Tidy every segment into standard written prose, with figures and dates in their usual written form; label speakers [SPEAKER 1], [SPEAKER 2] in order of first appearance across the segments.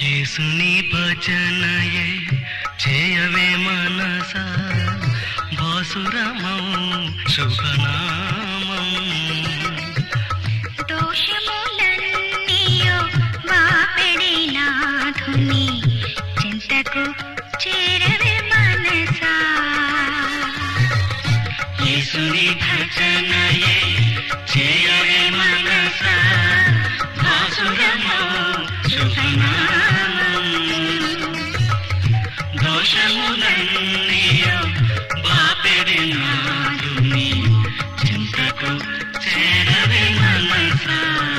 [SPEAKER 1] యేసుని భజనయే చేయవే మనసా భాసురమౌ శుభనామం
[SPEAKER 2] దోషములన్నీయో బాపెడి నాథుని చింతకు చేరవే మనసా
[SPEAKER 1] యేసుని భజనయే చేయవే మనసా భాసురమౌ శుభనామం దోషములన్నీయో బాపెడి నాథుని చింతకు చేరవే మనసా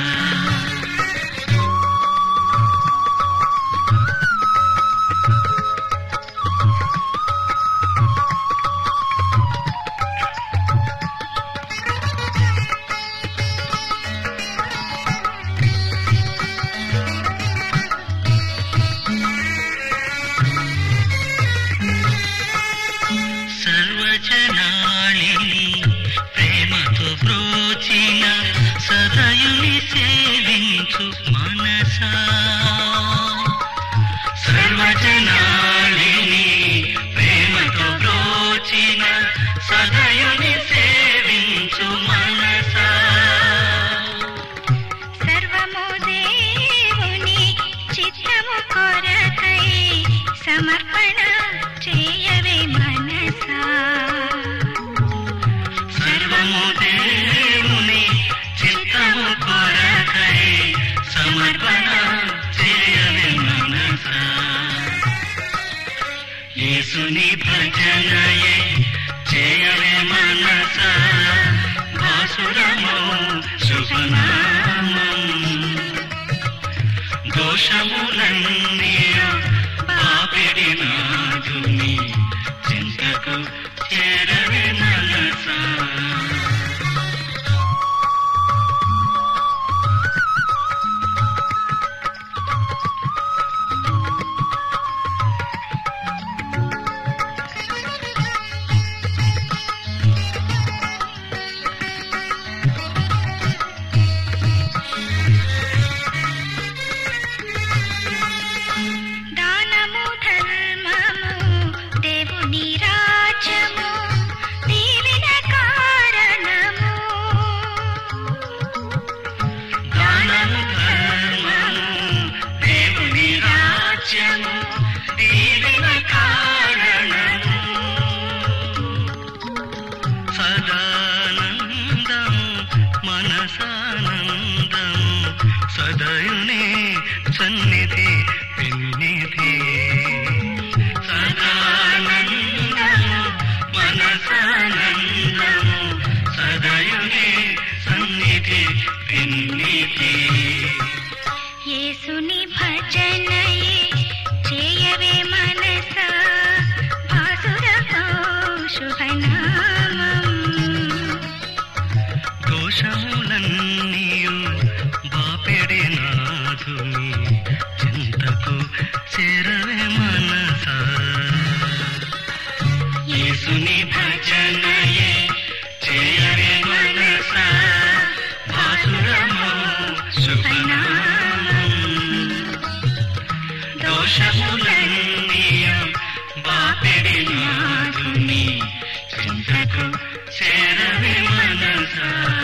[SPEAKER 1] సర్వజనాళిని ప్రేమతో బ్రోచిన సదయుని సేవించు మనసా సర్వజనాళిని ప్రేమతో బ్రోచిన సదయుని సేవించు మనసా
[SPEAKER 2] సర్వము దేవుని చిత్తము కొరకై సమర్పణ చేయవే మనసా
[SPEAKER 1] సర్వము దేవుని చిత్తము కొరకై సమర్పణ చేయవే మనసా యేసుని భజనయే చేయవే మనసా భాసురమౌ శుభనామం దోషములన్నీయో బాపెడి నాథుని చింతకు చేరవే మనసా
[SPEAKER 2] దానము ధర్మము దేవుని రాజ్యము దీవెన కారణము
[SPEAKER 1] దానము ధర్మము దేవుని రాజ్యము దీవెన కారణము సదానందము మనసానందము సదయుని సన్నిధి పిన్నిధి సదానందము మనసానందము సదయుని సన్నిధి పిన్నిధి
[SPEAKER 2] యేసుని భజనయే చేయవే మనసా భాసురమౌ శుభనామం
[SPEAKER 1] దోషములన్నీయు బాపెడి నాథుని చింతకు చేరవే మనసా యేసుని భజనయే చేయవే మనసా భాసురమౌ శుభనామం దోషములన్నీయు బాపెడి నాథుని చింతకు చేరవే మనసా